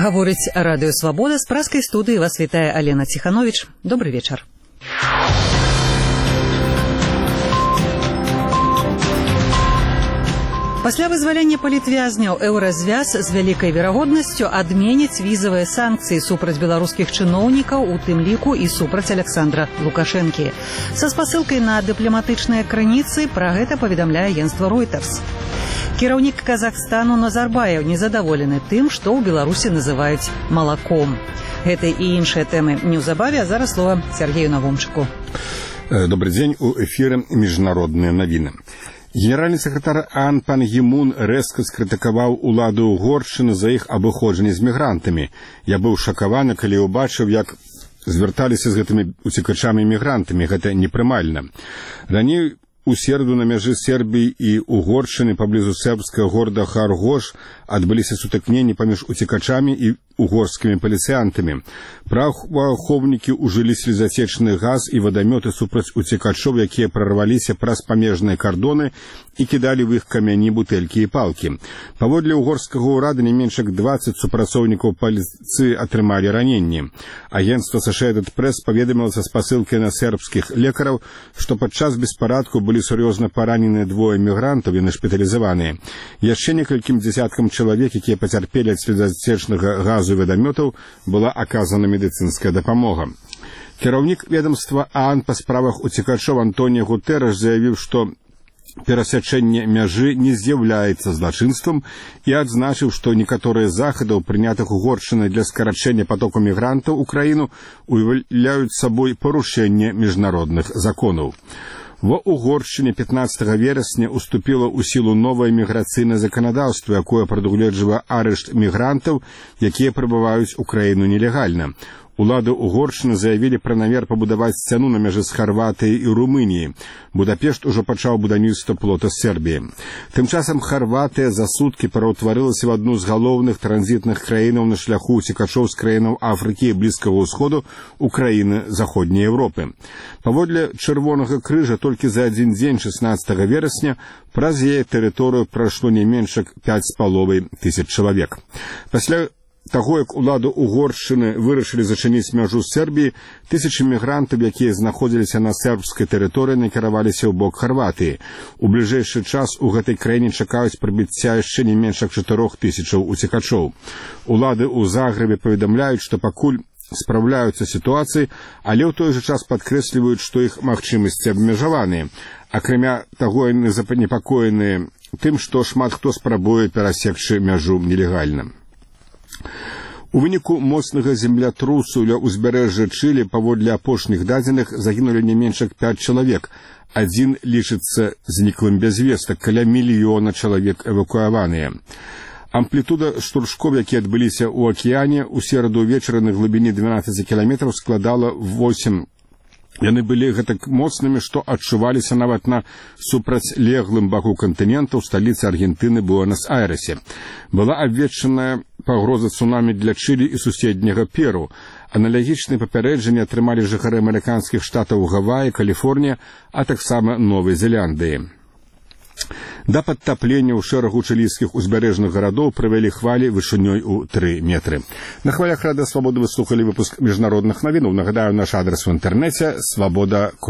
Гаворыць радыё «Свабода», з праскай студыі вас вітае Алена Ціхановіч. Добры вечар. Пасля вызвалення палітвязняў еўразвяз з вялікай верагоднасцю адменіць візавыя санкцыі супраць беларускіх чыноўнікаў, у тым ліку і супраць Александра Лукашэнкі. Са спасылкай на дыпламатычныя крыніцы пра гэта паведамляе агенцтва Reuters. Кіраўнік Казахстану Назарбаев незадаволены тым, што ў Беларусі называюць малаком. Гэта і іншыя тэмы неўзабаве, а зараз слова Сергею Навумчыку. Добрый дзень, у эфіры міжнародныя навіны. Генеральны сакратар ААН пан Гі Мун рэзка скрытыкаваў уладу Угоршчыны за іх абыходжанне з мігрантамі. Я быў шакаваны, калі ўбачыў, як звярталіся з гэтымі уцекачамі мігрантамі. Гэта непрымальна. Раней у середу на мяжы Сербіі і Угоршчыны паблізу сербскага горада Харгош адбыліся сутыкненні паміж уцекачамі і угорскімі паліцыянтамі. Праваахоўнікі ўжылі слезацечны газ і вадамёты супраць уцекачоў, якія прарваліся праз памежныя кардоны і кідалі ў іх камяні, бутэлькі і палкі. Паводле угорскага ўрада не менш як 20 супрацоўнікаў паліцыі атрымалі раненні. Агенцтва Associated Press паведаміла са спасылкай на сербскіх лекараў, што падчас беспарадку былі сур'ёзна параненыя двое мігрантаў і нашпіталізаваныя. Яшчэ некалькім дзесяткам чалавек, якія пацярпелі ад слезацечнага газу і вадамётаў, была аказана медыцынская дапамога. Кіраўнік ведомства ААН па справах уцекачоў Антоніо Гутэрэш заявіў, што перасячэнне мяжы не з'яўляецца злачынствам і адзначыў, што некаторыя захады, прынятых Угоршчынай для скарачэння патоку мігрантаў у краіну, уяўляюць сабой парушэнне міжнародных законаў. Ва Угоршчыне 15 верасня уступіла ў сілу новае міграцыйнае заканадаўства, якое прадугледжвае арышт мігрантаў, якія прыбываюць у краіну нелегальна. Улады Угоршчыны заявілі пра намер пабудаваць сцяну на мяжы з Харватыяй і Румыніяй. Будапешт ужо пачаў будаўніцтва плота з Сербіі. Тым часам Харватыя за суткі пераўтварылася в адну з галоўных транзітных краінаў на шляху уцекачоў з краінаў Афрыкі і Блізкага ўсходу ў краіны Заходняй Еўропы. Паводле Чырвонага крыжа толькі за адзін дзень 16 верасня праз яе тэрыторыю прайшло не менш як 5,5 тысяч чалавек. Пасля таго, як улады Угоршчыны вырашылі зачыніць мяжу з Сербіі, тысячы мігрантаў, якія знаходзіліся на сербскай тэрыторыі, накіраваліся ў бок Харватыі. У бліжэйшы час у гэтай краіне чакаюць прыбыцця яшчэ не менш як 4000 уцекачоў. Улады ў Загрэбе паведамляюць, што пакуль спраўляюцца сітуацыі, але ў той жа час падкрэсліваюць, што іх магчымасці абмежаваныя. Акрамя таго, яны занепакоеныя тым, што шмат хто спрабуе перасекчы мяжу нелегальна. У выніку моцнага землятрусу ля ўзбярэжжа Чылі паводле апошніх дадзеных загінулі не менш як 5 чалавек. Адзін лічыцца зніклым без вестак, каля 1 мільёна чалавек эвакуяваныя. Амплітуда штуршкоў, якія адбыліся ў акіяне, у сераду ўвечары на глыбіні 12 кіламетраў складала 8. Яны былі гэтак моцнымі, што адчуваліся нават на супрацьлеглым баку кантынента ў сталіцы Аргентыны Буэнос-Айрэсе. Была абвешчаная пагроза цунамі для Чылі і суседняга Перу. Аналагічныя папярэджанні атрымалі жыхары амерыканскіх штатаў Гаваі, Каліфорнія, а таксама Новай Зеландыі. Да падтаплення ў шэрагу чылійскіх узбярэжных гарадоў прывялі хвалі вышынёй у 3 метры. На хвалях радыё «Свабода» вы слухалі выпуск міжнародных навінаў. Нагадаю, наш адрес в інтэрнэце – свабода.